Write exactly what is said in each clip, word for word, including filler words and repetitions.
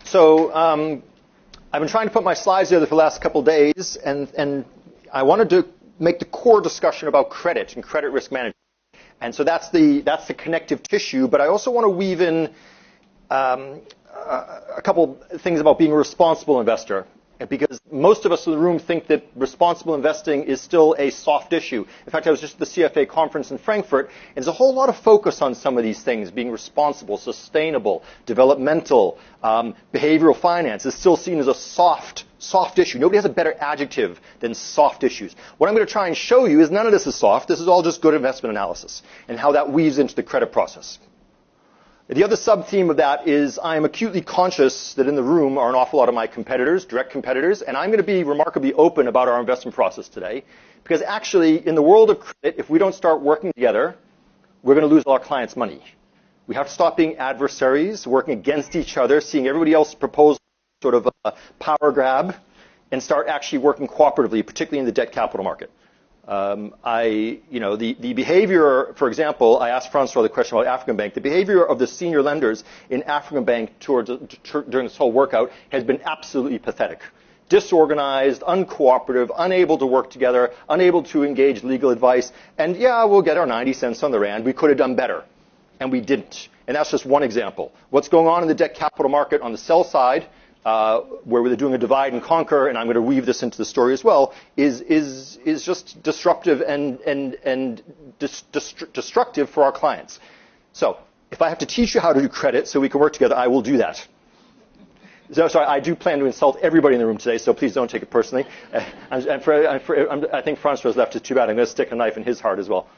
So um, I've been trying to put my slides together for the last couple of days, and, and I wanted to make the core discussion about credit and credit risk management. And so that's the, that's the connective tissue, but I also want to weave in um, a, a couple things about being a responsible investor. Because most of us in the room think that responsible investing is still a soft issue. In fact, I was just at the C F A conference in Frankfurt, and there's a whole lot of focus on some of these things, being responsible, sustainable, developmental, um, behavioral finance is still seen as a soft, soft issue. Nobody has a better adjective than soft issues. What I'm going to try and show you is none of this is soft. This is all just good investment analysis and how that weaves into the credit process. The other sub-theme of that is I am acutely conscious that in the room are an awful lot of my competitors, direct competitors, and I'm going to be remarkably open about our investment process today. Because actually, in the world of credit, if we don't start working together, we're going to lose all our clients' money. We have to stop being adversaries, working against each other, seeing everybody else propose sort of a power grab, and start actually working cooperatively, particularly in the debt capital market. Um, I, you know, the, the behavior, for example, I asked Francois the question about African Bank. The behavior of the senior lenders in African Bank towards, during this whole workout has been absolutely pathetic. Disorganized, uncooperative, unable to work together, unable to engage legal advice. And yeah, we'll get our ninety cents on the rand. We could have done better. And we didn't. And that's just one example. What's going on in the debt capital market on the sell side, Uh, where we're doing a divide and conquer, and I'm going to weave this into the story as well, is is is just disruptive and and and dis, dist- destructive for our clients. So, if I have to teach you how to do credit so we can work together, I will do that. So, sorry, I do plan to insult everybody in the room today, so please don't take it personally. Uh, I'm, I'm for, I'm for, I'm, I think Francois left it too bad. I'm going to stick a knife in his heart as well.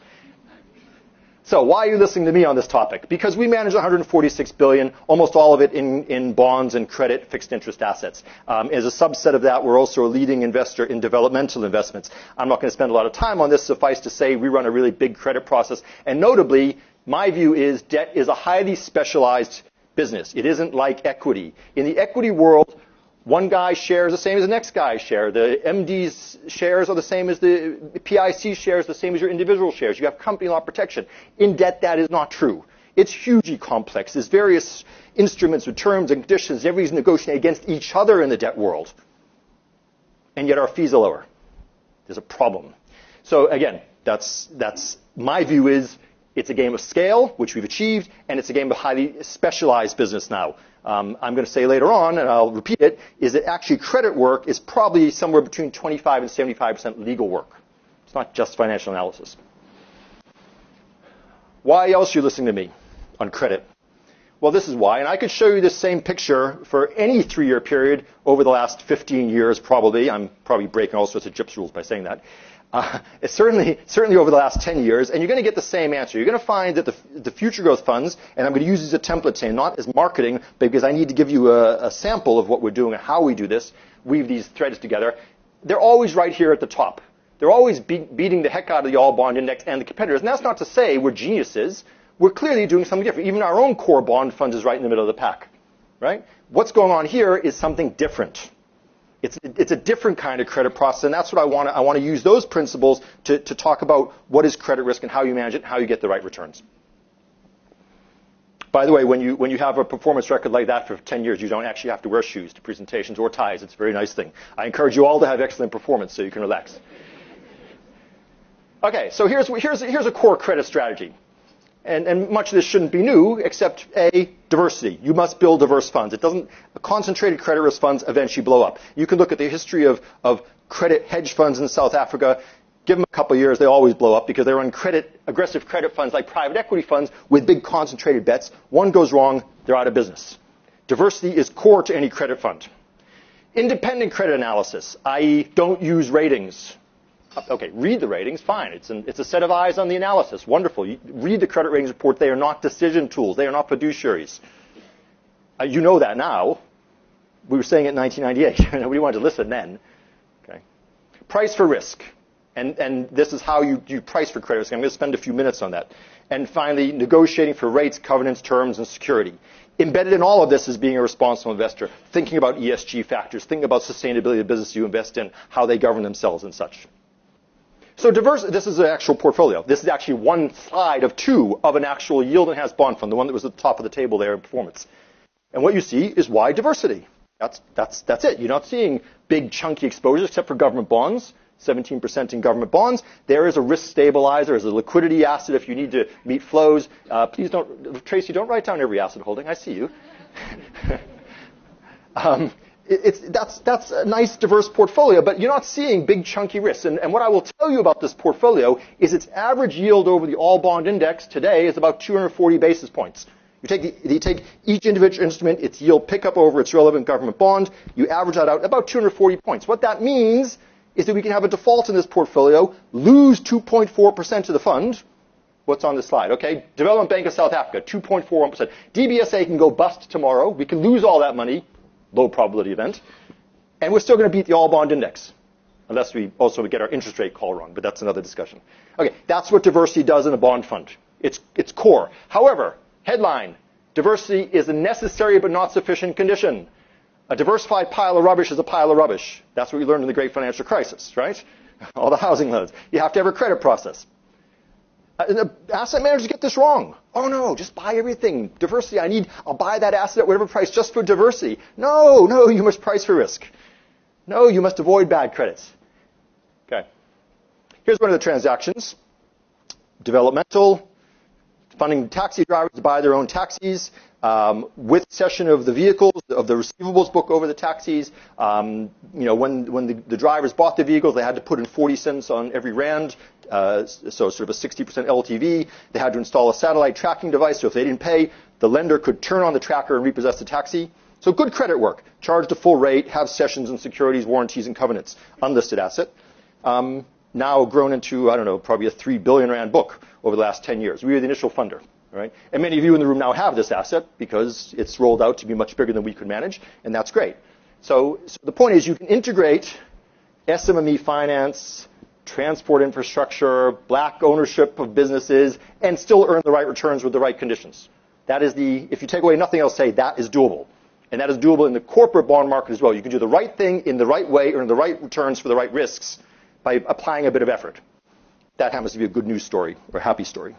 So why are you listening to me on this topic? Because we manage one hundred forty-six billion dollars, almost all of it in, in bonds and credit fixed interest assets. Um, as a subset of that, we're also a leading investor in developmental investments. I'm not going to spend a lot of time on this. Suffice to say, we run a really big credit process. And notably, my view is debt is a highly specialized business. It isn't like equity. In the equity world, one guy's share is the same as the next guy's share. The M D's shares are the same as the P I C shares, the same as your individual shares. You have company law protection. In debt, that is not true. It's hugely complex. There's various instruments with terms and conditions. Everybody's negotiating against each other in the debt world. And yet our fees are lower. There's a problem. So again, that's, that's my view is it's a game of scale, which we've achieved, and it's a game of highly specialized business now. Um, I'm going to say later on, and I'll repeat it, is that actually credit work is probably somewhere between twenty-five and seventy-five percent legal work. It's not just financial analysis. Why else are you listening to me on credit? Well, this is why, and I could show you this same picture for any three-year period over the last fifteen years, probably. I'm probably breaking all sorts of J I P S rules by saying that. Uh, it's certainly, certainly over the last ten years, and you're going to get the same answer. You're going to find that the, the future growth funds, and I'm going to use these as a template today, not as marketing, but because I need to give you a, a sample of what we're doing and how we do this, weave these threads together. They're always right here at the top. They're always be- beating the heck out of the all bond index and the competitors. And that's not to say we're geniuses. We're clearly doing something different. Even our own core bond fund is right in the middle of the pack, right? What's going on here is something different. It's, it's a different kind of credit process, and that's what I want to, I want to use those principles to, to talk about what is credit risk and how you manage it and how you get the right returns. By the way, when you, when you have a performance record like that for ten years, you don't actually have to wear shoes to presentations or ties. It's a very nice thing. I encourage you all to have excellent performance so you can relax. Okay, so here's, here's, here's a core credit strategy. And, and much of this shouldn't be new, except A, diversity. You must build diverse funds. It doesn't, concentrated credit risk funds eventually blow up. You can look at the history of, of credit hedge funds in South Africa. Give them a couple of years, they always blow up because they run credit, aggressive credit funds like private equity funds with big concentrated bets. One goes wrong, they're out of business. Diversity is core to any credit fund. Independent credit analysis, that is don't use ratings. Okay, read the ratings, fine. It's, an, it's a set of eyes on the analysis. Wonderful. You read the credit ratings report. They are not decision tools. They are not fiduciaries. Uh, you know that now. We were saying it in nineteen ninety-eight. Nobody wanted to listen then. Okay. Price for risk. And, and this is how you, you price for credit risk. I'm going to spend a few minutes on that. And finally, negotiating for rates, covenants, terms, and security. Embedded in all of this is being a responsible investor, thinking about E S G factors, thinking about sustainability of the business you invest in, how they govern themselves and such. So diverse, this is an actual portfolio. This is actually one slide of two of an actual yield enhanced bond fund, the one that was at the top of the table there in performance. And what you see is wide diversity. That's, that's, that's it. You're not seeing big chunky exposures except for government bonds, seventeen percent in government bonds. There is a risk stabilizer as a liquidity asset if you need to meet flows. Uh, please don't, Tracy, don't write down every asset holding. I see you. um, it, it's, that's, that's a nice diverse portfolio, but you're not seeing big chunky risks. And, and what I will tell you about this portfolio is its average yield over the all bond index today is about two hundred forty basis points. You take, the, you take each individual instrument, its yield pickup over its relevant government bond, you average that out about two hundred forty points. What that means is that we can have a default in this portfolio, lose two point four percent of the fund. What's on this slide? Okay, Development Bank of South Africa, two point four one percent. D B S A can go bust tomorrow. We can lose all that money, low probability event, and we're still going to beat the all bond index, unless we also get our interest rate call wrong, but that's another discussion. Okay, that's what diversity does in a bond fund. It's, it's core. However, headline, diversity is a necessary but not sufficient condition. A diversified pile of rubbish is a pile of rubbish. That's what we learned in the great financial crisis, right? All the housing loans. You have to have a credit process. And the asset managers get this wrong. Oh no, just buy everything. Diversity, I need, I'll buy that asset at whatever price just for diversity. No, no, you must price for risk. No, you must avoid bad credits. Okay. Here's one of the transactions. Developmental, funding taxi drivers to buy their own taxis, um, with cession of the vehicles, of the receivables book over the taxis. Um, you know, when, when the, the drivers bought the vehicles, they had to put in forty cents on every rand, uh, so sort of a sixty percent L T V. They had to install a satellite tracking device, so if they didn't pay, the lender could turn on the tracker and repossess the taxi. So good credit work. Charged a full rate, have sessions and securities, warranties and covenants. Unlisted asset. Um, now grown into, I don't know, probably a three billion rand book over the last ten years. We were the initial funder, right? And many of you in the room now have this asset because it's rolled out to be much bigger than we could manage, and that's great. So, so the point is you can integrate S M M E finance, transport infrastructure, black ownership of businesses, and still earn the right returns with the right conditions. That is the, if you take away nothing else, say that is doable. And that is doable in the corporate bond market as well. You can do the right thing in the right way, earn the right returns for the right risks by applying a bit of effort. That happens to be a good news story, or a happy story.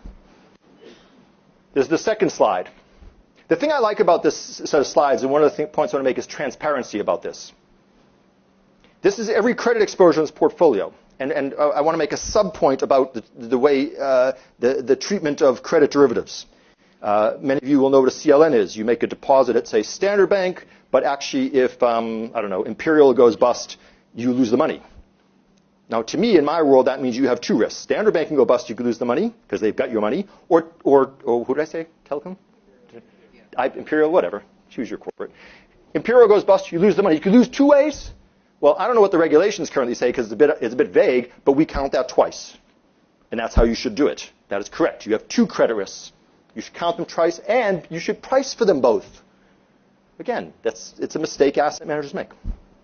There's the second slide. The thing I like about this set of slides, and one of the th- points I want to make, is transparency about this. This is every credit exposure in this portfolio. And, and uh, I want to make a sub-point about the, the way, uh, the, the treatment of credit derivatives. Uh, many of you will know what a C L N is. You make a deposit at, say, Standard Bank, but actually if, um, I don't know, Imperial goes bust, you lose the money. Now, to me, in my world, that means you have two risks. Standard Bank can go bust, you can lose the money because they've got your money. Or, or, or who did I say? Telecom? I, Imperial, whatever. Choose your corporate. Imperial goes bust, you lose the money. You can lose two ways. Well, I don't know what the regulations currently say because it's a bit, it's a bit vague, but we count that twice. And that's how you should do it. That is correct. You have two credit risks. You should count them twice, and you should price for them both. Again, that's, it's a mistake asset managers make.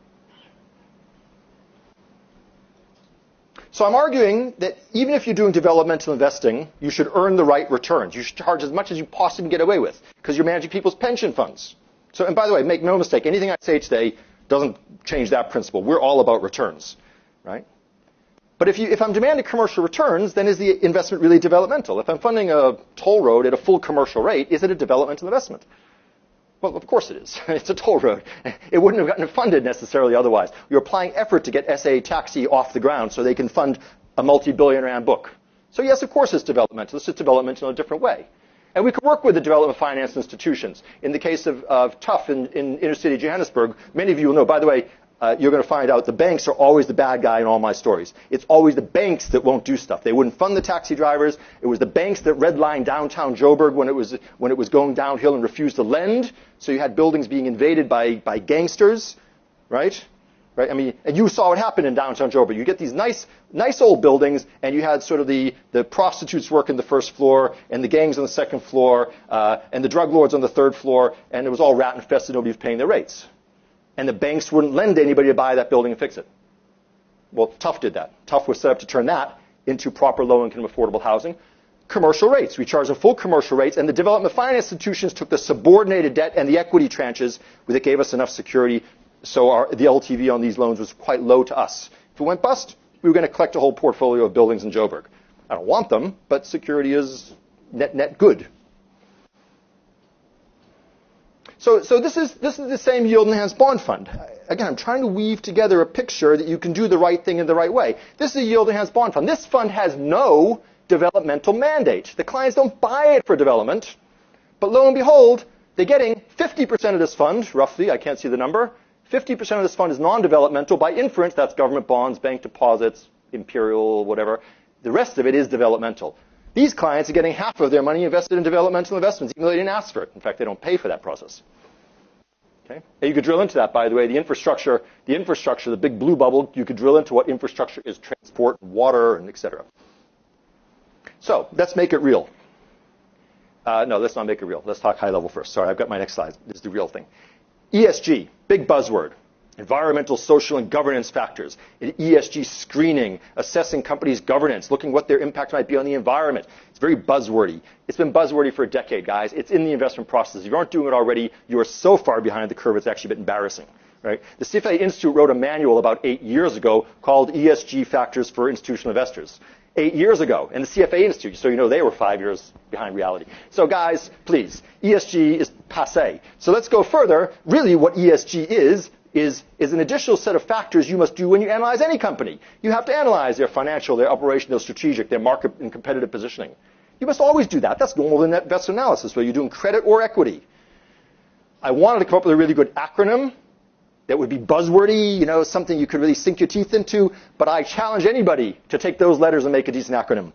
So I'm arguing that even if you're doing developmental investing, you should earn the right returns. You should charge as much as you possibly get away with because you're managing people's pension funds. So, and by the way, make no mistake, anything I say today doesn't change that principle. We're all about returns, right? But if, you, if I'm demanding commercial returns, then is the investment really developmental? If I'm funding a toll road at a full commercial rate, is it a developmental investment? Well, of course it is. It's a toll road. It wouldn't have gotten funded necessarily otherwise. You're applying effort to get S A Taxi off the ground so they can fund a multi-billion rand book. So yes, of course it's developmental. It's just developmental in a different way. And we could work with the development finance institutions. In the case of, of Tough in, in inner city Johannesburg, many of you will know, by the way, uh, you're going to find out the banks are always the bad guy in all my stories. It's always the banks that won't do stuff. They wouldn't fund the taxi drivers. It was the banks that redlined downtown Joburg when it was, when it was going downhill and refused to lend. So you had buildings being invaded by, by gangsters, right? Right? I mean, and you saw what happened in downtown Joburg. You get these nice, nice old buildings, and you had sort of the, the prostitutes work in the first floor, and the gangs on the second floor, uh, and the drug lords on the third floor, and it was all rat infested. Nobody was paying their rates. And the banks wouldn't lend to anybody to buy that building and fix it. Well, Tough did that. Tough was set up to turn that into proper low-income affordable housing. Commercial rates. We charged them full commercial rates, and the development finance institutions took the subordinated debt and the equity tranches that gave us enough security, so our, the L T V on these loans was quite low to us. If it went bust, we were going to collect a whole portfolio of buildings in Joburg. I don't want them, but security is net, net good. So, so this is this is the same yield-enhanced bond fund. Again, I'm trying to weave together a picture that you can do the right thing in the right way. This is a yield-enhanced bond fund. This fund has no developmental mandate. The clients don't buy it for development, but lo and behold, they're getting fifty percent of this fund, roughly. I can't see the number. fifty percent of this fund is non-developmental. By inference, that's government bonds, bank deposits, Imperial, whatever. The rest of it is developmental. These clients are getting half of their money invested in developmental investments, even though they didn't ask for it. In fact, they don't pay for that process. Okay? And you could drill into that, by the way. The infrastructure, the infrastructure, the big blue bubble, you could drill into what infrastructure is: transport, water, and et cetera. So let's make it real. Uh, no, let's not make it real. Let's talk high level first. Sorry, I've got my next slide. This is the real thing. E S G, big buzzword. Environmental, social, and governance factors. E S G screening, assessing companies' governance, looking what their impact might be on the environment. It's very buzzwordy. It's been buzzwordy for a decade, guys. It's in the investment process. If you aren't doing it already, you are so far behind the curve, it's actually a bit embarrassing. Right? The C F A Institute wrote a manual about eight years ago called E S G Factors for Institutional Investors. Eight years ago. And the C F A Institute, so you know they were five years behind reality. So guys, please, E S G is passé. So let's go further. Really what E S G is, is, is an additional set of factors you must do when you analyze any company. You have to analyze their financial, their operational, their strategic, their market and competitive positioning. You must always do that. That's normal in investment analysis, whether you're doing credit or equity. I wanted to come up with a really good acronym that would be buzzwordy, you know, something you could really sink your teeth into, but I challenge anybody to take those letters and make a decent acronym.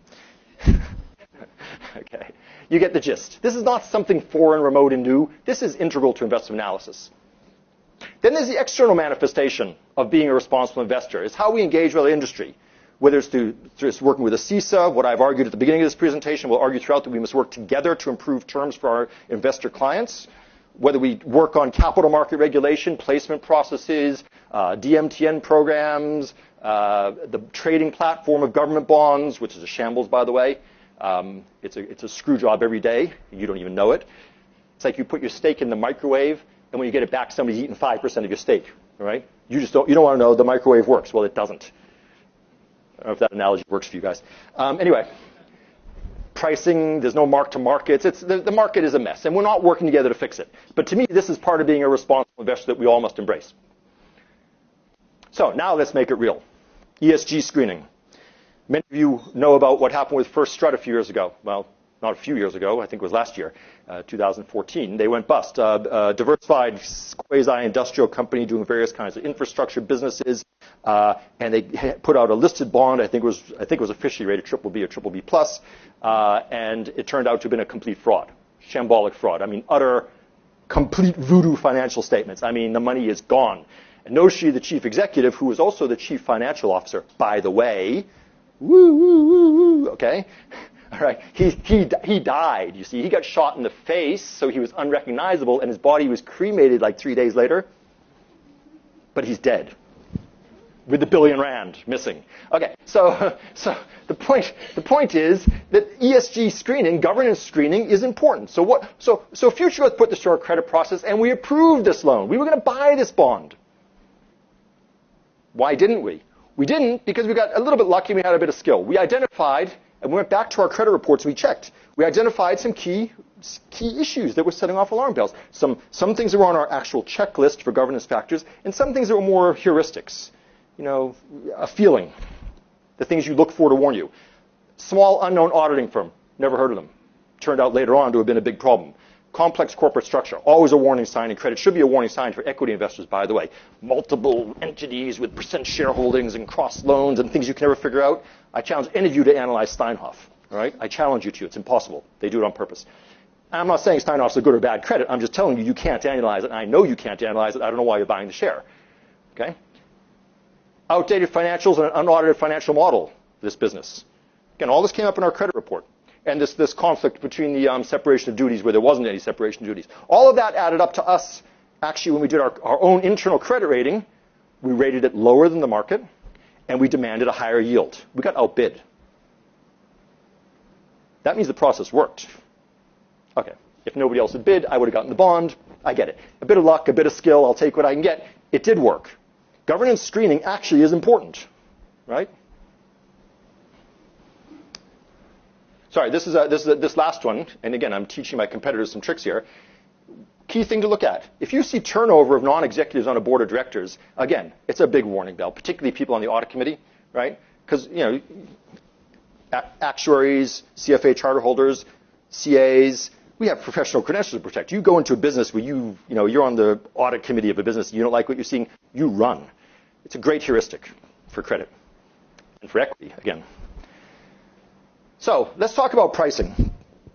Okay, you get the gist. This is not something foreign, remote, and new. This is integral to investment analysis. Then there's the external manifestation of being a responsible investor. It's how we engage with the industry, whether it's through, through working with a C I S A, what I've argued at the beginning of this presentation, we'll argue throughout that we must work together to improve terms for our investor clients, whether we work on capital market regulation, placement processes, uh, D M T N programs, uh, the trading platform of government bonds, which is a shambles, by the way. Um, it's, a, it's a screw job every day. You don't even know it. It's like you put your steak in the microwave, and when you get it back, somebody's eaten five percent of your steak. All right? You just don't, you don't want to know the microwave works. Well, it doesn't. I don't know if that analogy works for you guys. Um, anyway. Pricing, there's no mark to markets. It's, the, the market is a mess, and we're not working together to fix it. But to me, this is part of being a responsible investor that we all must embrace. So now let's make it real. E S G screening. Many of you know about what happened with First Strut a few years ago. Well, not a few years ago. I think it was last year, uh, two thousand fourteen. They went bust. Uh, uh, diversified quasi-industrial company doing various kinds of infrastructure businesses, uh, and they put out a listed bond. I think it was I think it was officially rated triple B or triple B plus, uh, and it turned out to have been a complete fraud, shambolic fraud. I mean, utter, complete voodoo financial statements. I mean, the money is gone. And Noshi, the chief executive, who was also the chief financial officer, by the way, woo woo woo woo. Okay. All right, he, he, he died, you see. He got shot in the face, so he was unrecognizable, and his body was cremated like three days later. But he's dead, with the billion rand missing. Okay, so, so the, point, the point is that E S G screening, governance screening, is important. So, what, so, so Future Growth put this through our credit process, and we approved this loan. We were going to buy this bond. Why didn't we? We didn't because we got a little bit lucky and we had a bit of skill. We identified... And we went back to our credit reports and we checked. We identified some key, key issues that were setting off alarm bells. Some, some things that were on our actual checklist for governance factors, and some things that were more heuristics. You know, a feeling. The things you look for to warn you. Small unknown auditing firm. Never heard of them. Turned out later on to have been a big problem. Complex corporate structure. Always a warning sign, and credit should be a warning sign for equity investors, by the way. Multiple entities with percent shareholdings and cross loans and things you can never figure out. I challenge any of you to analyze Steinhoff. All right? I challenge you to. It's impossible. They do it on purpose. I'm not saying Steinhoff's a good or bad credit. I'm just telling you you can't analyze it. And I know you can't analyze it. I don't know why you're buying the share. Okay? Outdated financials and an unaudited financial model for this business. Again, all this came up in our credit report. And this, this conflict between the um, separation of duties where there wasn't any separation of duties. All of that added up to us. Actually, when we did our, our own internal credit rating, we rated it lower than the market, and we demanded a higher yield. We got outbid. That means the process worked. Okay, if nobody else had bid, I would have gotten the bond. I get it. A bit of luck, a bit of skill, I'll take what I can get. It did work. Governance screening actually is important, right? Sorry, this is, a, this is a, this last one, and again, I'm teaching my competitors some tricks here. key thing to look at. If you see turnover of non-executives on a board of directors, again, it's a big warning bell, particularly people on the audit committee, right? Because, you know, actuaries, C F A charter holders, C As, we have professional credentials to protect. You go into a business where you, you know, you're on the audit committee of a business, you don't like what you're seeing, you run. It's a great heuristic for credit and for equity, again. So let's talk about pricing.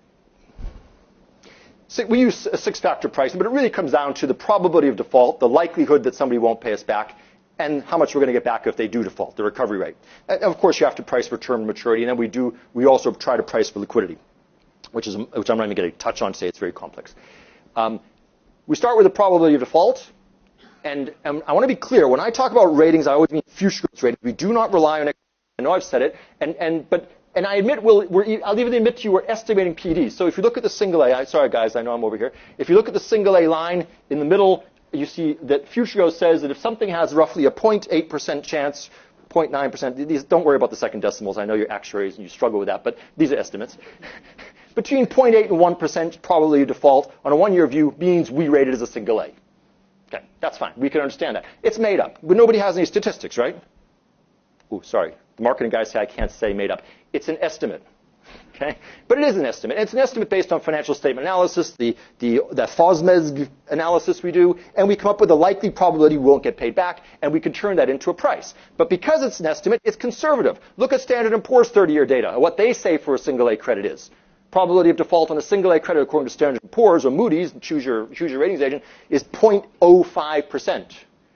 So we use a six-factor pricing, but it really comes down to the probability of default, the likelihood that somebody won't pay us back, and how much we're going to get back if they do default, the recovery rate. And of course, you have to price for term maturity, and then we do. We also try to price for liquidity, which is which I'm not even going to touch on today. It's very complex. Um, we start with the probability of default, and, and I want to be clear. When I talk about ratings, I always mean future growth ratings. We do not rely on it. I know I've said it, and and but. And I admit, we'll, we're, I'll even admit to you, we're estimating P Ds. So if you look at the single A, I, sorry guys, I know I'm over here. If you look at the single A line in the middle, you see that Future says that if something has roughly a zero point eight percent chance, zero point nine percent, these, don't worry about the second decimals. I know you're actuaries and you struggle with that, but these are estimates. Between zero point eight and one percent probability of default on a one-year view means we rate it as a single A. Okay, that's fine. We can understand that. It's made up, but nobody has any statistics, right? Oh, sorry. The marketing guys say I can't say made up. It's an estimate, okay? But it is an estimate. It's an estimate based on financial statement analysis, the, the, the FOSMES analysis we do, and we come up with a likely probability we won't get paid back, and we can turn that into a price. But because it's an estimate, it's conservative. Look at Standard and Poor's thirty-year data, what they say for a single A credit is. Probability of default on a single A credit according to Standard and Poor's or Moody's, choose your, choose your ratings agent, is zero point zero five percent.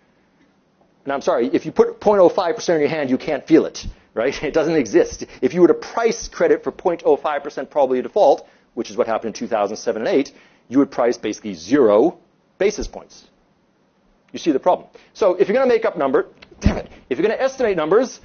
And I'm sorry, if you put zero point zero five percent in your hand, you can't feel it. Right? It doesn't exist. If you were to price credit for zero point zero five percent probability of default, which is what happened in two thousand seven and eight, you would price basically zero basis points. You see the problem. So if you're going to make up number, damn it, if you're going to estimate numbers,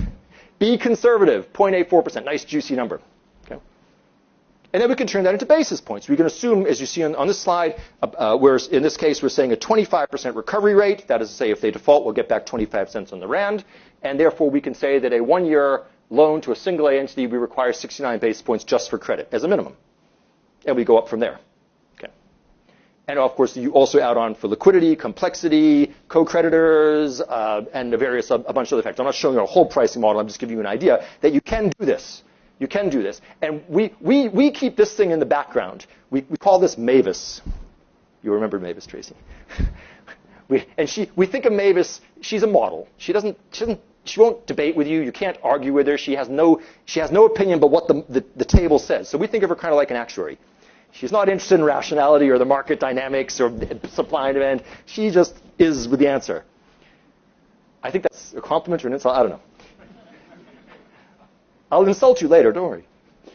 be conservative, zero point eight four percent, nice juicy number. Okay? And then we can turn that into basis points. We can assume, as you see on, on this slide, uh, where in this case we're saying a twenty-five percent recovery rate. That is to say, if they default, we'll get back twenty-five cents on the rand. And therefore, we can say that a one-year loan to a single A entity, we require sixty-nine basis points just for credit as a minimum. And we go up from there. Okay. And of course, you also add on for liquidity, complexity, co-creditors, uh, and the various, a bunch of other factors. I'm not showing you a whole pricing model. I'm just giving you an idea that you can do this. You can do this. And we, we, we keep this thing in the background. We, we call this Mavis. You remember Mavis, Tracy. we, and she, we think of Mavis, she's a model. She doesn't, she doesn't, she won't debate with you. You can't argue with her. She has no, she has no opinion but what the, the, the table says. So we think of her kind of like an actuary. She's not interested in rationality or the market dynamics or supply and demand. She just is with the answer. I think that's a compliment or an insult. I don't know. I'll insult you later, don't worry.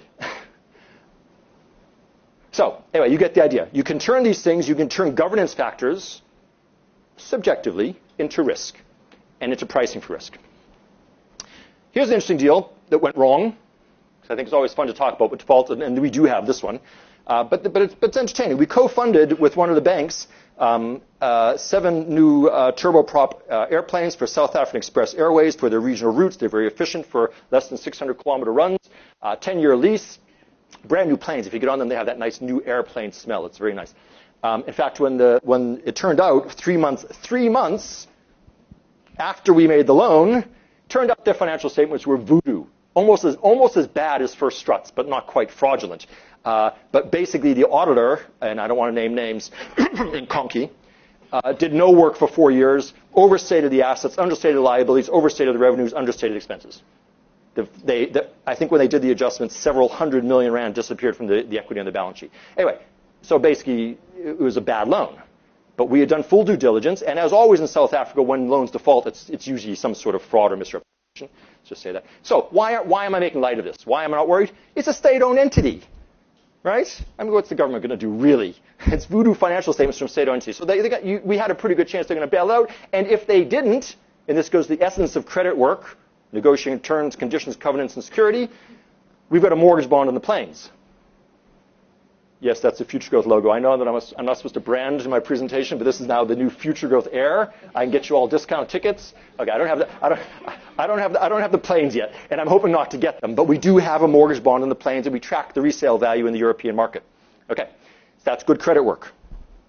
So, anyway, you get the idea. You can turn these things, you can turn governance factors subjectively into risk and into pricing for risk. Here's an interesting deal that went wrong. I think it's always fun to talk about with default, and we do have this one. Uh, but, but, it's, but it's entertaining. We co-funded with one of the banks um, uh, seven new uh, turboprop uh, airplanes for South African Express Airways for their regional routes. They're very efficient for less than six hundred kilometer runs. Uh, ten-year lease, brand new planes. If you get on them, they have that nice new airplane smell. It's very nice. Um, in fact, when the when it turned out three months three months after we made the loan, turned out their financial statements were voodoo. Almost as, almost as bad as First Struts, but not quite fraudulent. Uh, but basically the auditor, and I don't want to name names, in Conky, uh, did no work for four years, overstated the assets, understated the liabilities, overstated the revenues, understated expenses. The, they, the, I think when they did the adjustments, several hundred million rand disappeared from the, the equity on the balance sheet. Anyway, so basically it was a bad loan. But we had done full due diligence, and as always in South Africa, when loans default, it's, it's usually some sort of fraud or misrepresentation. Let's just say that. So why, are, why am I making light of this? Why am I not worried? It's a state-owned entity, right? I mean, what's the government going to do, really? It's voodoo financial statements from state-owned entities. So they, they got, you, we had a pretty good chance they're going to bail out. And if they didn't, and this goes to the essence of credit work, negotiating terms, conditions, covenants, and security, we've got a mortgage bond on the planes. Yes, that's a Future Growth logo. I know that I'm, a, I'm not supposed to brand in my presentation, but this is now the new Future Growth Air. I can get you all discount tickets. Okay, I don't have the, I don't, I don't have the, I don't have the planes yet, and I'm hoping not to get them. But we do have a mortgage bond on the planes, and we track the resale value in the European market. Okay, so that's good credit work.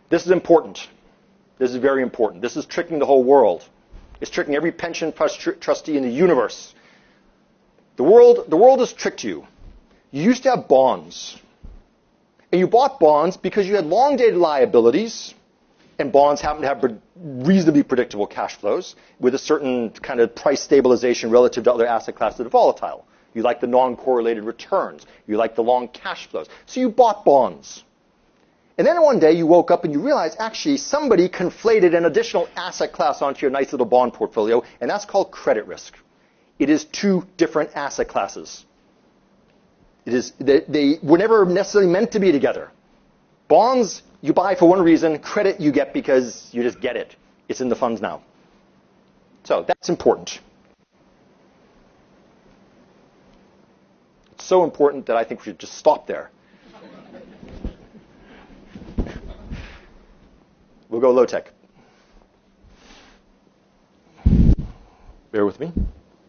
This is important. This is very important. This is tricking the whole world. It's tricking every pension trustee in the universe. The world, the world has tricked you. You used to have bonds. And you bought bonds because you had long-dated liabilities, and bonds happen to have reasonably predictable cash flows with a certain kind of price stabilization relative to other asset classes that are volatile. You like the non-correlated returns. You like the long cash flows. So you bought bonds. And then one day you woke up and you realized, actually, somebody conflated an additional asset class onto your nice little bond portfolio, and that's called credit risk. It is two different asset classes. It is, they, they were never necessarily meant to be together. Bonds you buy for one reason, credit you get because you just get it. It's in the funds now. So that's important. It's so important that I think we should just stop there. We'll go low tech. Bear with me.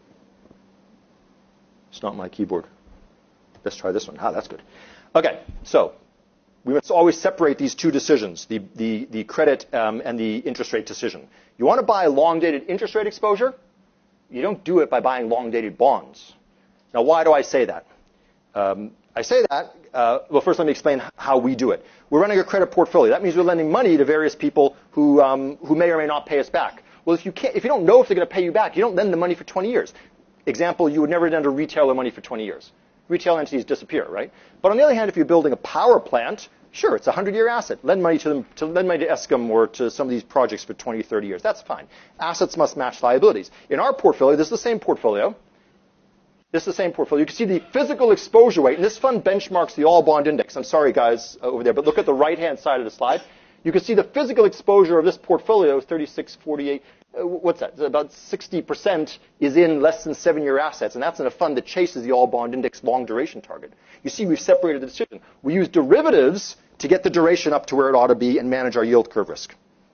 It's not my keyboard. Let's try this one. Ah, that's good. Okay, so we must always separate these two decisions, the, the, the credit um, and the interest rate decision. You want to buy long-dated interest rate exposure? You don't do it by buying long-dated bonds. Now, why do I say that? Um, I say that, uh, well, first let me explain how we do it. We're running a credit portfolio. That means we're lending money to various people who, um, who may or may not pay us back. Well, if you, can't, if you don't know if they're going to pay you back, you don't lend the money for twenty years. Example, you would never lend a retailer money for twenty years. Retail entities disappear, right? But on the other hand, if you're building a power plant, sure, it's a hundred-year asset. Lend money to them, to lend money to Eskom or to some of these projects for twenty, thirty years. That's fine. Assets must match liabilities. In our portfolio, this is the same portfolio. This is the same portfolio. You can see the physical exposure weight, and this fund benchmarks the all bond index. I'm sorry, guys, over there, but look at the right-hand side of the slide. You can see the physical exposure of this portfolio is thirty-six, forty-eight. Uh, what's that? About sixty percent is in less than seven-year assets, and that's in a fund that chases the all bond index long duration target. You see, we've separated the decision. We use derivatives to get the duration up to where it ought to be and manage our yield curve risk.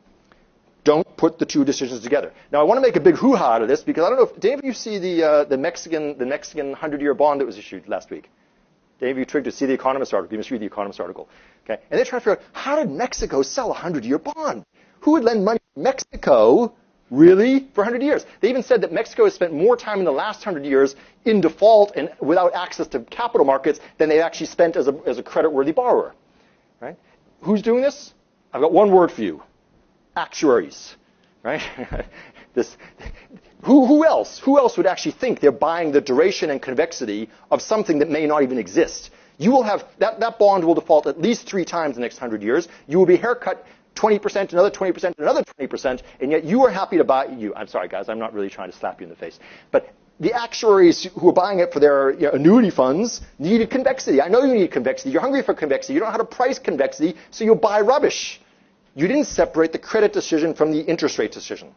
Don't put the two decisions together. Now, I want to make a big hoo-ha out of this because I don't know if did any of you see the uh, the Mexican the Mexican hundred-year bond that was issued last week? Did any of you tried to see the Economist article? You must read the Economist article. Okay, and they're trying to figure out how did Mexico sell a hundred-year bond? Who would lend money to Mexico? Really? For one hundred years. They even said that Mexico has spent more time in the last one hundred years in default and without access to capital markets than they actually spent as a, as a credit-worthy borrower. Right? Who's doing this? I've got one word for you. Actuaries. Right? this, who, who else? Who else would actually think they're buying the duration and convexity of something that may not even exist? You will have, that, that bond will default at least three times in the next one hundred years. You will be haircut twenty percent, another twenty percent, another twenty percent, and yet you are happy to buy you. I'm sorry, guys, I'm not really trying to slap you in the face. But the actuaries who are buying it for their you know, annuity funds needed convexity. I know you need convexity. You're hungry for convexity. You don't know how to price convexity, so you'll buy rubbish. You didn't separate the credit decision from the interest rate decision.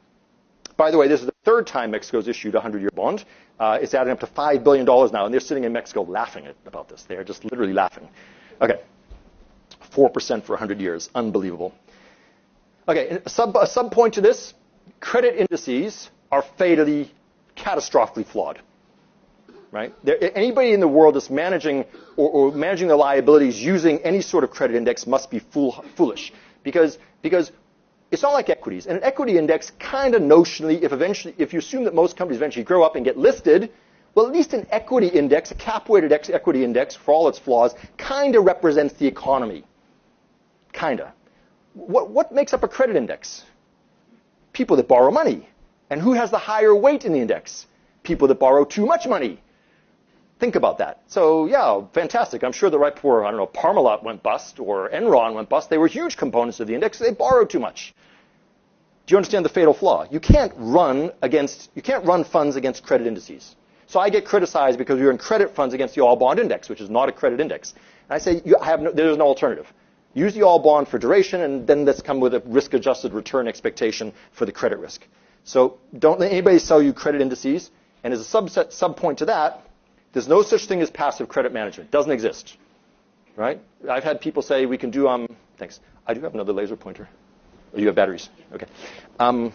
By the way, this is the third time Mexico's issued a hundred-year bond. Uh, it's adding up to five billion dollars now, and they're sitting in Mexico laughing at, about this. They're just literally laughing. Okay. four percent for one hundred years. Unbelievable. Okay, a sub, a sub point to this, credit indices are fatally, catastrophically flawed. Right? There, anybody in the world that's managing or, or managing their liabilities using any sort of credit index must be fool, foolish. Because, because it's not like equities. And an equity index kind of notionally, if eventually, if you assume that most companies eventually grow up and get listed, well, at least an equity index, a cap-weighted equity index, for all its flaws, kind of represents the economy. Kind of. What, what makes up a credit index? People that borrow money. And who has the higher weight in the index? People that borrow too much money. Think about that. So, yeah, fantastic. I'm sure that right before, I don't know, Parmalat went bust or Enron went bust, they were huge components of the index. They borrowed too much. Do you understand the fatal flaw? You can't run against, you can't run funds against credit indices. So I get criticized because you're in credit funds against the all bond index, which is not a credit index. And I say, you have no, there's no alternative. Use the all bond for duration, and then let's come with a risk-adjusted return expectation for the credit risk. So don't let anybody sell you credit indices. And as a subset, sub-point to that, there's no such thing as passive credit management. It doesn't exist. Right? I've had people say we can do, um, thanks. I do have another laser pointer. Oh, you have batteries. Okay. Um,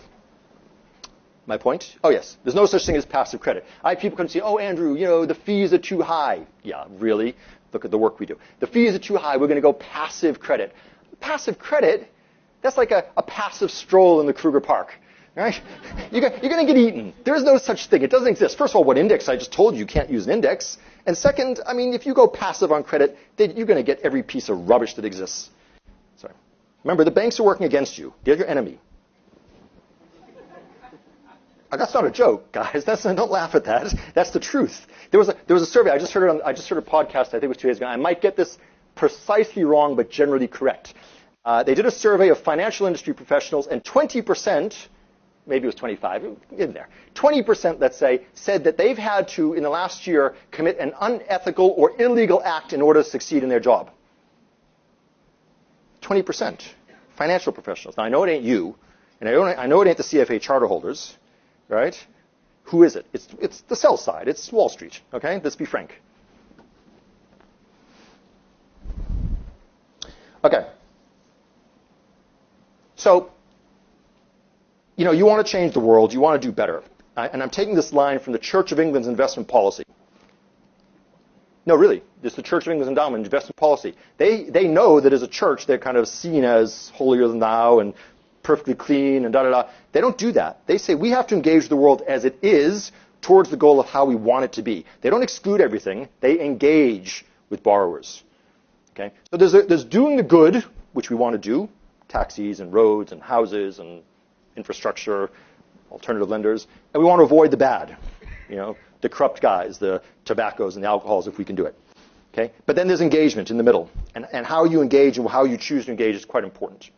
my point? Oh, yes. There's no such thing as passive credit. I have people come and say, oh, Andrew, you know, the fees are too high. Yeah, really? Look at the work we do. The fees are too high. We're going to go passive credit. passive credit, that's like a, a passive stroll in the Kruger Park. Right? You're going to get eaten. There is no such thing. It doesn't exist. First of all, what index? I just told you you can't use an index. And second, I mean, if you go passive on credit, then you're going to get every piece of rubbish that exists. Sorry. Remember, the banks are working against you. They're your enemy. That's not a joke, guys. That's, don't laugh at that. That's the truth. There was a, there was a survey. I just heard it on, I just heard a podcast. I think it was two days ago. I might get this precisely wrong, but generally correct. Uh, they did a survey of financial industry professionals, and twenty percent, maybe it was twenty-five, in there, twenty percent, let's say, said that they've had to, in the last year, commit an unethical or illegal act in order to succeed in their job. twenty percent. Financial professionals. Now, I know it ain't you, and I, don't, I know it ain't the C F A charter holders, right? Who is it? It's, it's the sell side. It's Wall Street, okay? Let's be frank. Okay. So, you know, you want to change the world. You want to do better. I, and I'm taking this line from the Church of England's investment policy. No, really. It's the Church of England's endowment investment policy. They, they know that as a church, they're kind of seen as holier than thou and perfectly clean and da-da-da. They don't do that. They say we have to engage the world as it is towards the goal of how we want it to be. They don't exclude everything. They engage with borrowers. Okay? So there's, a, there's doing the good, which we want to do, taxis and roads and houses and infrastructure, alternative lenders, and we want to avoid the bad, you know, the corrupt guys, the tobaccos and the alcohols if we can do it. Okay? But then there's engagement in the middle, and, and how you engage and how you choose to engage is quite important.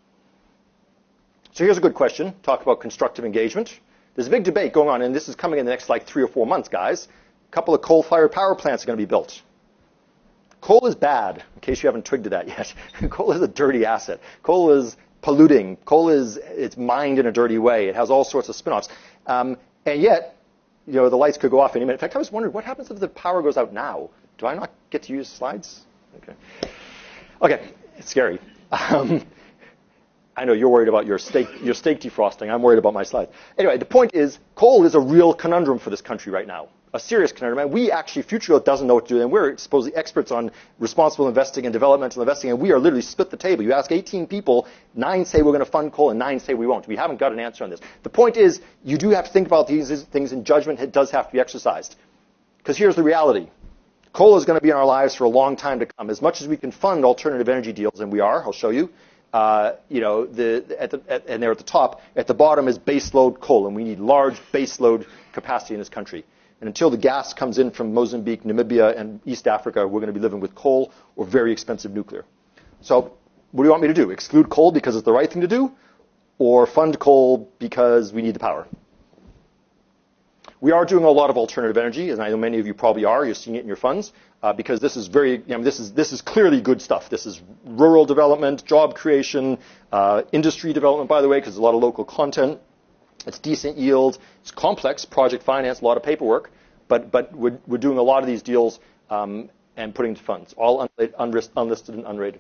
So here's a good question. Talk about constructive engagement. There's a big debate going on, and this is coming in the next like three or four months, guys. A couple of coal-fired power plants are going to be built. Coal is bad, in case you haven't twigged to that yet. Coal is a dirty asset. Coal is polluting. Coal is it's mined in a dirty way. It has all sorts of spin-offs. Um, and yet, you know, the lights could go off any minute. In fact, I was wondering, what happens if the power goes out now? Do I not get to use slides? Okay. Okay, it's scary. Um, I know you're worried about your steak, your steak defrosting. I'm worried about my slides. Anyway, the point is, coal is a real conundrum for this country right now. A serious conundrum. And we actually, Future Growth doesn't know what to do. And we're supposedly experts on responsible investing and developmental investing. And we are literally split the table. You ask eighteen people, nine say we're going to fund coal and nine say we won't. We haven't got an answer on this. The point is, you do have to think about these things, and judgment it does have to be exercised. Because here's the reality. Coal is going to be in our lives for a long time to come. As much as we can fund alternative energy deals, and we are, I'll show you, uh, you know, the, at the, at, and they're at the top. At the bottom is baseload coal, and we need large baseload capacity in this country. And until the gas comes in from Mozambique, Namibia, and East Africa, we're going to be living with coal or very expensive nuclear. So what do you want me to do? Exclude coal because it's the right thing to do? Or fund coal because we need the power? We are doing a lot of alternative energy, and I know many of you probably are. You're seeing it in your funds, uh, because this is very, you know, this is this is clearly good stuff. This is rural development, job creation, uh, industry development, by the way, because there's a lot of local content. It's decent yield. It's complex, project finance, a lot of paperwork, but but we're we're doing a lot of these deals um, and putting to funds, all unlisted, unlisted and unrated.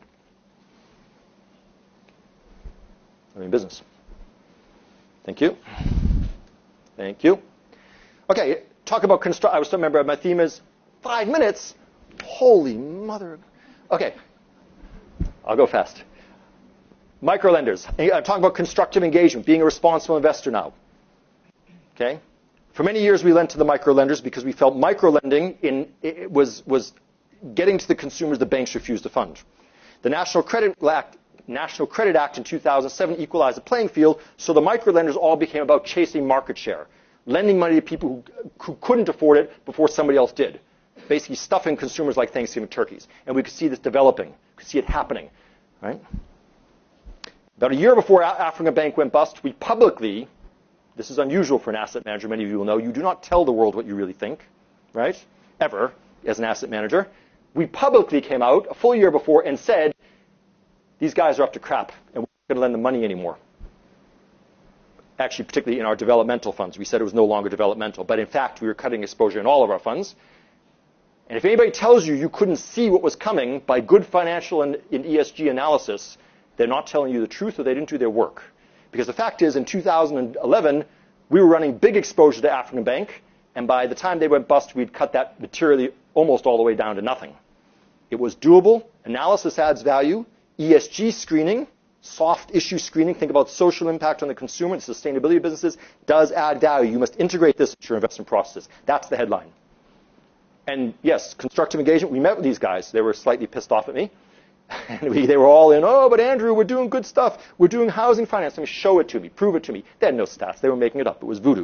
I'm in business. Thank you. Thank you. Okay, talk about construct. I was still remember my theme is five minutes. Holy mother. Okay, I'll go fast. Microlenders. I'm talking about constructive engagement, being a responsible investor now. Okay? For many years, we lent to the microlenders because we felt microlending in, it was, was getting to the consumers the banks refused to fund. The National Credit Act, National Credit Act in two thousand seven equalized the playing field, so the microlenders all became about chasing market share, lending money to people who, who couldn't afford it before somebody else did, basically stuffing consumers like Thanksgiving turkeys. And we could see this developing. We could see it happening. Right? About a year before African Bank went bust, we publicly, this is unusual for an asset manager, many of you will know, you do not tell the world what you really think, right? Ever, as an asset manager. We publicly came out a full year before and said, these guys are up to crap, and we're not going to lend them money anymore. Actually, particularly in our developmental funds. We said it was no longer developmental, but in fact, we were cutting exposure in all of our funds. And if anybody tells you you couldn't see what was coming by good financial and, and E S G analysis, they're not telling you the truth, or they didn't do their work. Because the fact is, in two thousand eleven, we were running big exposure to African Bank, and by the time they went bust, we'd cut that materially almost all the way down to nothing. It was doable. Analysis adds value. E S G screening, soft issue screening, think about social impact on the consumer, the sustainability of businesses, does add value. You must integrate this into your investment processes. That's the headline. And yes, constructive engagement, we met with these guys. They were slightly pissed off at me. And we, they were all in, oh, but Andrew, we're doing good stuff. We're doing housing finance. I mean, show it to me. Prove it to me. They had no stats. They were making it up. It was voodoo.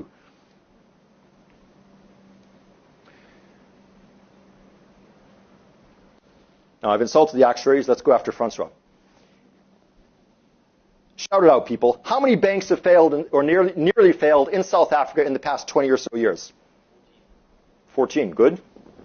Now, I've insulted the actuaries. Let's go after Francois. Shout it out, people. How many banks have failed in, or nearly, nearly failed in South Africa in the past twenty or so years? fourteen. Good.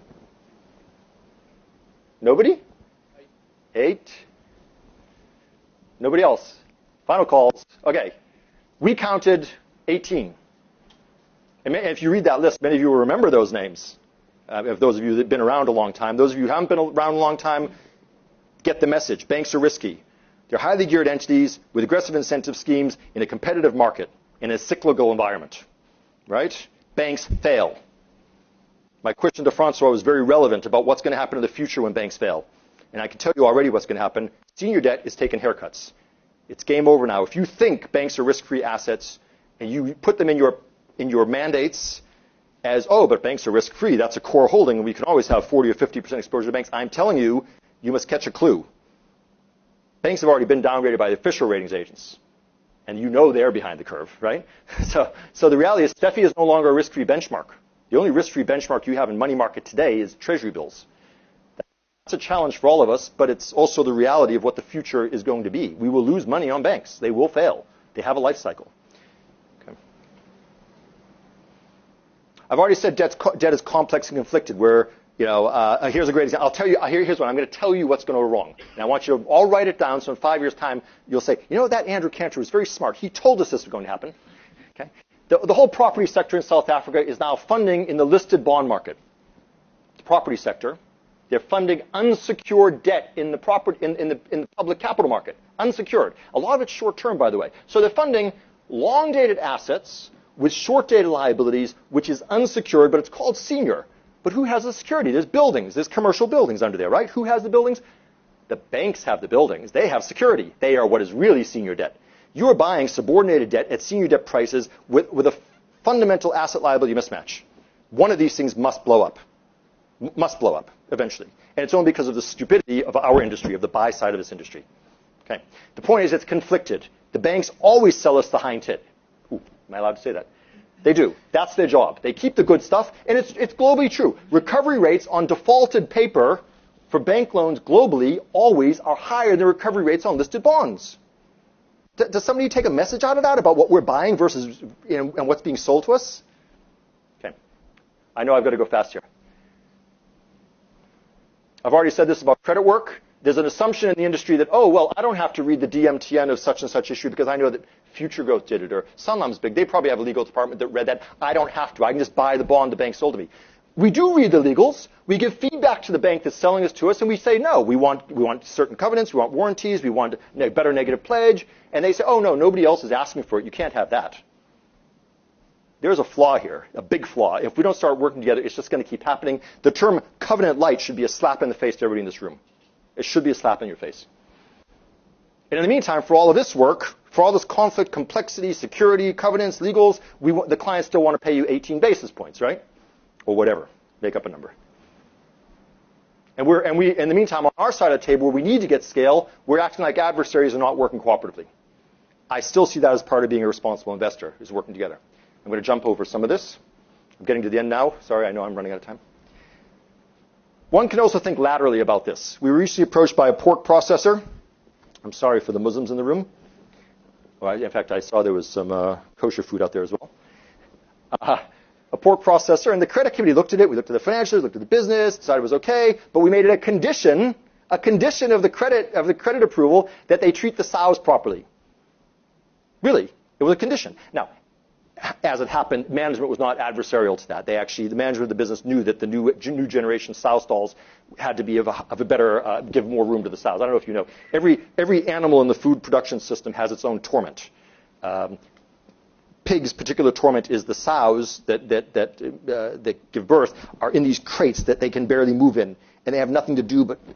Nobody? Eight. Nobody else. Final calls. Okay. We counted eighteen. And if you read that list, many of you will remember those names. Uh, if those of you that have been around a long time. Those of you who haven't been around a long time, get the message. Banks are risky. They're highly geared entities with aggressive incentive schemes in a competitive market, in a cyclical environment. Right? Banks fail. My question to Francois was very relevant about what's going to happen in the future when banks fail. And I can tell you already what's going to happen. Senior debt is taking haircuts. It's game over now. If you think banks are risk-free assets and you put them in your, in your mandates as, oh, but banks are risk-free, that's a core holding, and we can always have forty or fifty percent exposure to banks, I'm telling you, you must catch a clue. Banks have already been downgraded by the official ratings agents. And you know they're behind the curve, right? So, so the reality is Steffi is no longer a risk-free benchmark. The only risk-free benchmark you have in money market today is treasury bills. That's a challenge for all of us, but it's also the reality of what the future is going to be. We will lose money on banks. They will fail. They have a life cycle. Okay. I've already said debt's, debt is complex and conflicted, where, you know, uh, here's a great example. I'll tell you, here, here's one. I'm going to tell you what's going to go wrong. And I want you to all write it down so in five years' time, you'll say, you know, that Andrew Cantor was very smart. He told us this was going to happen. Okay. The, the whole property sector in South Africa is now funding in the listed bond market. The property sector. They're funding unsecured debt in the, proper, in, in, the, in the public capital market. Unsecured. A lot of it's short-term, by the way. So they're funding long-dated assets with short-dated liabilities, which is unsecured, but it's called senior. But who has the security? There's buildings. There's commercial buildings under there, right? Who has the buildings? The banks have the buildings. They have security. They are what is really senior debt. You are buying subordinated debt at senior debt prices with, with a fundamental asset-liability mismatch. One of these things must blow up. M- must blow up. Eventually. And it's only because of the stupidity of our industry, of the buy side of this industry. Okay. The point is it's conflicted. The banks always sell us the hind tit. Ooh, am I allowed to say that? They do. That's their job. They keep the good stuff, and it's, it's globally true. Recovery rates on defaulted paper for bank loans globally always are higher than recovery rates on listed bonds. D- does somebody take a message out of that about what we're buying versus you know, and what's being sold to us? Okay. I know I've got to go fast here. I've already said this about credit work. There's an assumption in the industry that, oh, well, I don't have to read the D M T N of such and such issue because I know that Future Growth did it, or Sanlam's big. They probably have a legal department that read that. I don't have to. I can just buy the bond the bank sold to me. We do read the legals. We give feedback to the bank that's selling this to us, and we say, no, we want, we want certain covenants, we want warranties, we want a better negative pledge. And they say, oh, no, nobody else is asking for it. You can't have that. There's a flaw here, a big flaw. If we don't start working together, it's just going to keep happening. The term covenant light should be a slap in the face to everybody in this room. It should be a slap in your face. And in the meantime, for all of this work, for all this conflict, complexity, security, covenants, legals, we want, the clients still want to pay you eighteen basis points, right? Or whatever. Make up a number. And we're, and we, in the meantime, on our side of the table, where we need to get scale, we're acting like adversaries and not working cooperatively. I still see that as part of being a responsible investor, is working together. I'm going to jump over some of this. I'm getting to the end now. Sorry, I know I'm running out of time. One can also think laterally about this. We were recently approached by a pork processor. I'm sorry for the Muslims in the room. Well, in fact, I saw there was some uh, kosher food out there as well. Uh, a pork processor, and the credit committee looked at it. We looked at the financials, looked at the business, decided it was okay, but we made it a condition, a condition of the credit of the credit approval that they treat the sows properly. Really, it was a condition. Now, as it happened, management was not adversarial to that. They actually, the management of the business knew that the new new generation sow stalls had to be of a, of a better, uh, give more room to the sows. I don't know if you know, every every animal in the food production system has its own torment. Um, pigs' particular torment is the sows that that that uh, that give birth are in these crates that they can barely move in, and they have nothing to do but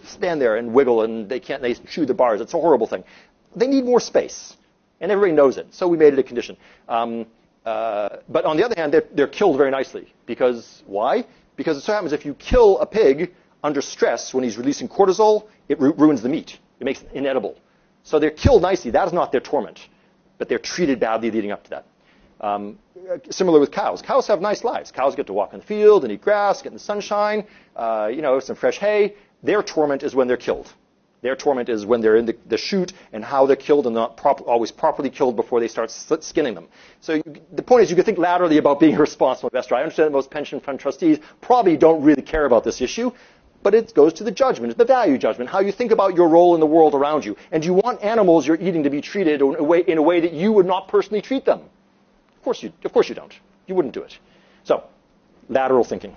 stand there and wiggle, and they can't, they chew the bars. It's a horrible thing. They need more space, and everybody knows it. So we made it a condition. Um, uh, but on the other hand, they're, they're killed very nicely. Because, why? Because it so happens if you kill a pig under stress when he's releasing cortisol, it ru- ruins the meat. It makes it inedible. So they're killed nicely. That is not their torment. But they're treated badly leading up to that. Um, similar with cows. Cows have nice lives. Cows get to walk in the field and eat grass, get in the sunshine, uh, you know, some fresh hay. Their torment is when they're killed. Their torment is when they're in the, the chute and how they're killed and not prop- always properly killed before they start slit skinning them. So you, the point is you can think laterally about being a responsible investor. I understand that most pension fund trustees probably don't really care about this issue, but it goes to the judgment, the value judgment, how you think about your role in the world around you. And do you want animals you're eating to be treated in a way, in a way that you would not personally treat them? Of course you, of course you don't. You wouldn't do it. So, lateral thinking.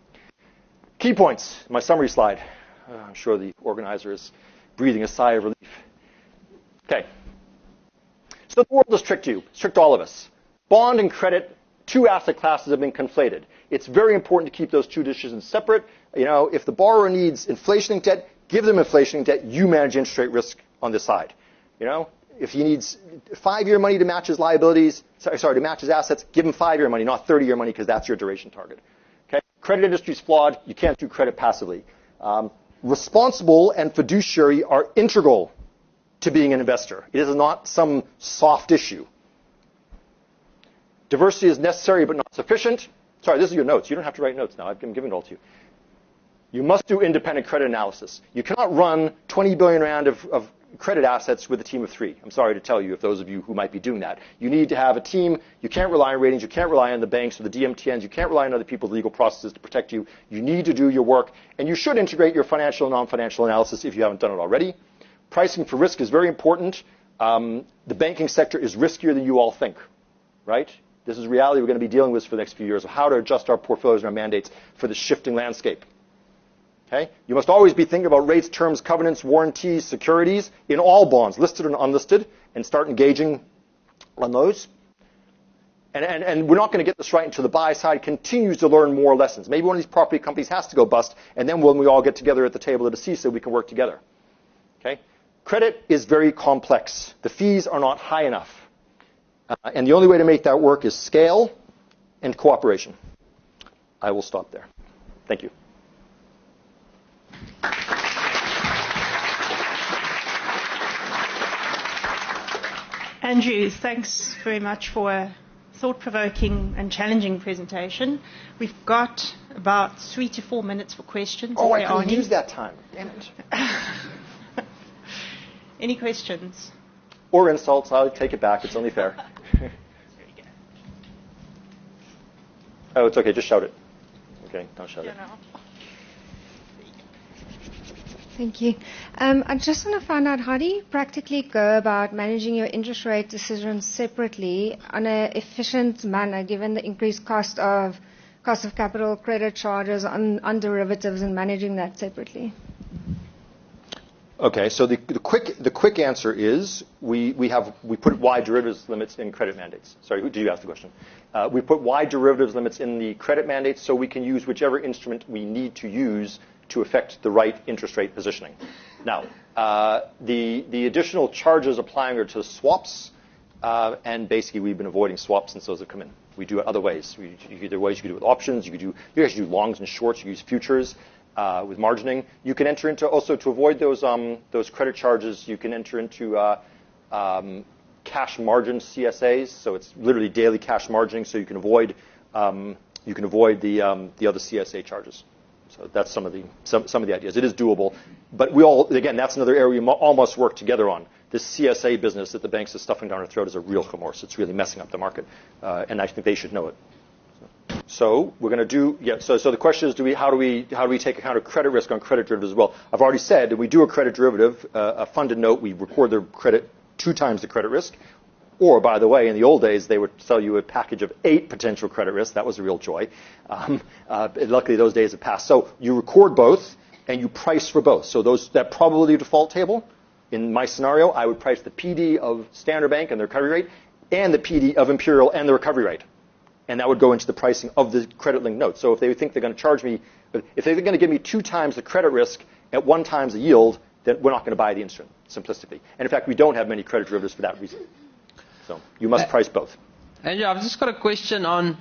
Key points, my summary slide. Uh, I'm sure the organizer is breathing a sigh of relief. Okay. So the world has tricked you. It's tricked all of us. Bond and credit, two asset classes have been conflated. It's very important to keep those two decisions separate. You know, if the borrower needs inflation-linked debt, give them inflation-linked debt. You manage interest rate risk on this side. You know, if he needs five-year money to match his liabilities, sorry, sorry, to match his assets, give him five-year money, not thirty-year money, because that's your duration target. Okay? Credit industry is flawed. You can't do credit passively. Um, responsible and fiduciary are integral to being an investor. It is not some soft issue. Diversity is necessary but not sufficient. Sorry, this is your notes. You don't have to write notes now. I've been giving it all to you. You must do independent credit analysis. You cannot run twenty billion rand of, of credit assets with a team of three. I'm sorry to tell you, if those of you who might be doing that. You need to have a team. You can't rely on ratings. You can't rely on the banks or the D M T Ns. You can't rely on other people's legal processes to protect you. You need to do your work. And you should integrate your financial and non-financial analysis if you haven't done it already. Pricing for risk is very important. Um, the banking sector is riskier than you all think, right? This is reality we're going to be dealing with for the next few years of how to adjust our portfolios and our mandates for the shifting landscape. Okay? You must always be thinking about rates, terms, covenants, warranties, securities in all bonds, listed and unlisted, and start engaging on those. And, and, and we're not going to get this right until the buy side continues to learn more lessons. Maybe one of these property companies has to go bust, and then when we all get together at the table at a C I S A, we can work together. Okay? Credit is very complex. The fees are not high enough. Uh, and the only way to make that work is scale and cooperation. I will stop there. Thank you. Andrew, thanks very much for a thought-provoking and challenging presentation. We've got about three to four minutes for questions. Oh, I couldn't use that time. Damn it. Any questions? Or insults. I'll take it back. It's only fair. Oh, it's okay. Just shout it. Okay, don't shout it. Thank you. Um, I just want to find out, how do you practically go about managing your interest rate decisions separately on an efficient manner, given the increased cost of cost of capital, credit charges on, on derivatives, and managing that separately? Okay, so the, the quick the quick answer is we, we have we put wide derivatives limits in credit mandates. Sorry, who did you ask the question? Uh, we put wide derivatives limits in the credit mandates so we can use whichever instrument we need to use to affect the right interest rate positioning. Now, uh, the the additional charges applying are to swaps, uh, and basically we've been avoiding swaps since those have come in. We do it other ways. We, you could, there are ways you could do it with options. You could do you actually do longs and shorts. You use futures. Uh, with margining, you can enter into also to avoid those um, those credit charges. You can enter into uh, um, cash margin C S As, so it's literally daily cash margining. So you can avoid um, you can avoid the um, the other C S A charges. So that's some of the some some of the ideas. It is doable, but we all again that's another area we all must work together on. This C S A business that the banks are stuffing down our throat is a real commerce. It's really messing up the market, uh, and I think they should know it. So we're going to do, yeah, so, so the question is, do we, how, do we, how do we take account of credit risk on credit derivatives as well? I've already said that we do a credit derivative, uh, a funded note, we record the credit two times the credit risk. Or, by the way, in the old days, they would sell you a package of eight potential credit risks. That was a real joy. Um, uh, luckily, those days have passed. So you record both, and you price for both. So those that probability default table, in my scenario, I would price the P D of Standard Bank and the recovery rate, and the P D of Imperial and the recovery rate. And that would go into the pricing of the credit-linked note. So if they think they're going to charge me, if they're going to give me two times the credit risk at one times the yield, then we're not going to buy the instrument, simplistically. And in fact, we don't have many credit derivatives for that reason. So you must price both. Andrew, I've just got a question on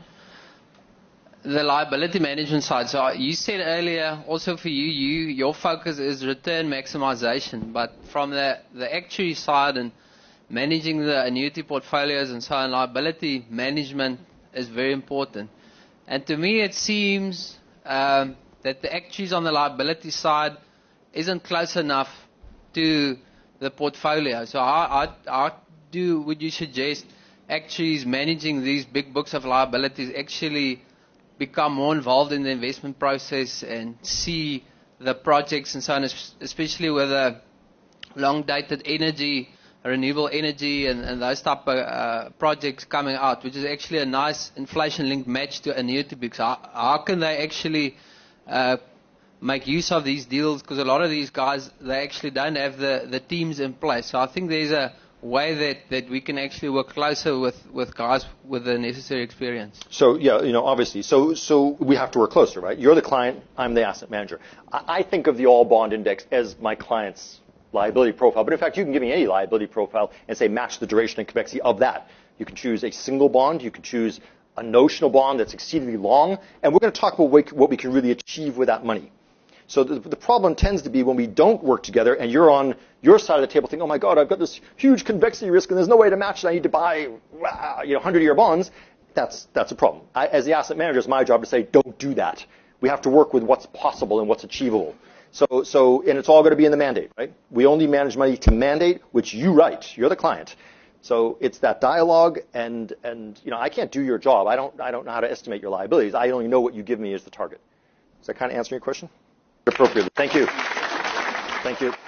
the liability management side. So you said earlier, also for you, you your focus is return maximization. But from the, the actuary side and managing the annuity portfolios and so on, liability management is very important. And to me, it seems um, that the actuaries on the liability side isn't close enough to the portfolio. So how, how, how do would you suggest actuaries managing these big books of liabilities actually become more involved in the investment process and see the projects and so on, especially with the long-dated energy, renewable energy and, and those type of uh, projects coming out, which is actually a nice inflation-linked match to annuity books. How, how can they actually uh, make use of these deals? Because a lot of these guys, they actually don't have the, the teams in place. So I think there's a way that, that we can actually work closer with, with guys with the necessary experience. So, yeah, you know, obviously. So so we have to work closer, right? You're the client, I'm the asset manager. I, I think of the all bond index as my client's liability profile. But in fact, you can give me any liability profile and say match the duration and convexity of that. You can choose a single bond. You can choose a notional bond that's exceedingly long. And we're going to talk about what we can really achieve with that money. So the, the problem tends to be when we don't work together and you're on your side of the table thinking, oh my God, I've got this huge convexity risk and there's no way to match it. I need to buy wow, you know, hundred-year bonds. That's, that's a problem. I, as the asset manager, it's my job to say, don't do that. We have to work with what's possible and what's achievable. So, so, and it's all going to be in the mandate, right? We only manage money to mandate, which you write. You're the client. So it's that dialogue and, and, you know, I can't do your job. I don't, I don't know how to estimate your liabilities. I only know what you give me as the target. Does that kind of answer your question? Appropriately. Thank you. Thank you.